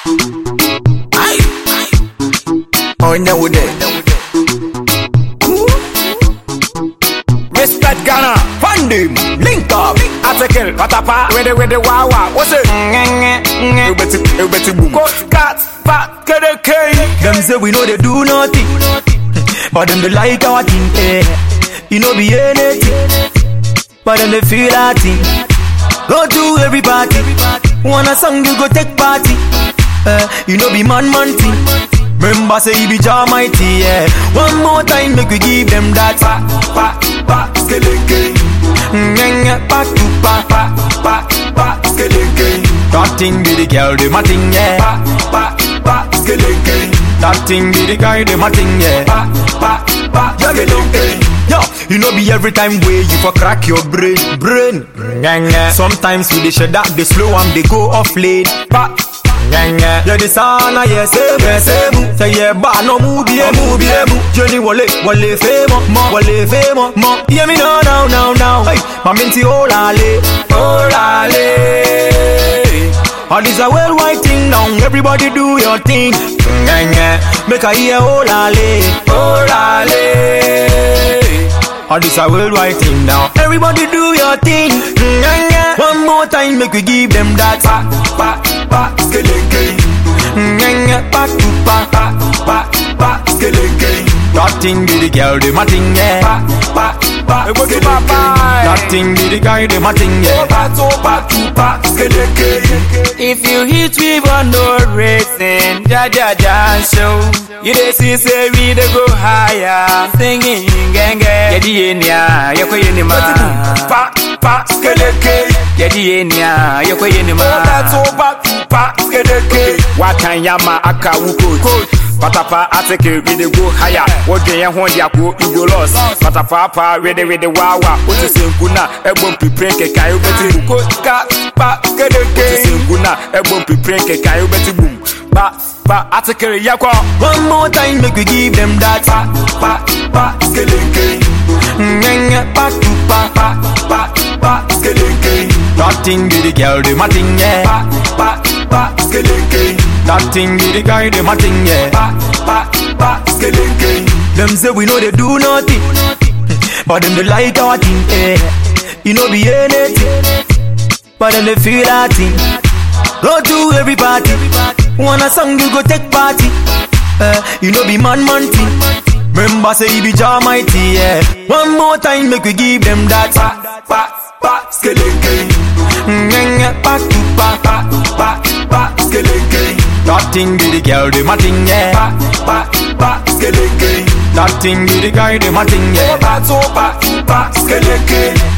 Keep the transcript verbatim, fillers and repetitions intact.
Aye. Oh, no, we there. Respect Ghana, fund him, link up, article, patapa, with the with the wawa, what's it? You better, you better boom. Coach cats, fat, get a K. Them say we know they do nothing, but them they like our thing. Eh. You know be anything, but them they feel our thing. Go to every party, wanna song you go take party. Eh. You know be man man thing. Remember say he be Jah mighty, yeah. One more time make we give them that. Pa pa pa skeleke, ngenga pa tu pa pa pa pa skeleke. That thing be the girl, the my thing, yeah. Pa pa pa skeleke. That thing be the guy, the my thing, yeah. Pa pa pa skeleke. Yo, you know be every time way you for crack your brain, brain. Ngenga. Sometimes we dey shut that they slow and they go off late. Pa. Yeah, the sana yes, yes, say yeah, but no move, yeah, move, yeah, move. Johnny Wale, Wale famo, Wale famo, mo. Yeah, me now, now, now, now. Hey, my minty olale, olale. All this a worldwide thing now. Everybody do your thing. Make a hear olale, olale. All this a worldwide thing now. Everybody do your thing. One more time, make we give them that. Pa pa pa skeleke. Pa tu pa pa pa pa skeleke. That thing be the girl, the my thing, yeah. Pa pa pa skeleke. That thing be the guy, the my thing, yeah. Pa tu pa tu pa skeleke. If you hit me for no reason, ja ja ja show. You dey see say we dey go higher, singing genge. Yedi enia, yoko yeni ma. Pa pa skeleke. Yedi enia, yoko yeni ma. Pa tu pa tu pa skeleke. Wakanyama aka wuko. Patapa ateke we dey go higher. Wodwe ye ho diako you go lost. Patapa pa we dey we dey wawa. Otu senkuna ebom piprenke kai obeti ko ka pa skeleke. Otu senkuna ebom piprenke kai obeti boom. Pa pa ateke yakwa. One more time make we give them that. Pa pa pa skeleke. Ngenga pa tu pa pa pa pa skeleke. That thing be the girl, the my thing, yeah. Pa pa pa skeleke. That thing be the guy, the my thing, yeah. Pa pa pa skeleke. Them say we know they do nothing, but them they like our thing, eh. You know be anything, but them they feel our thing. Go to every party, wanna song you go take party. Eh. You know be man man thing. Remember say he be Jah mighty, yeah. One more time make we give them that. Pa pa pa skeleke. Ngenga pa tu pa pa pa pa skeleke. That thing be the girl, the my thing, yeah. Pa pa pa skeleke. That thing be the guy, the my thing, yeah. Pa tu pa tu pa skeleke.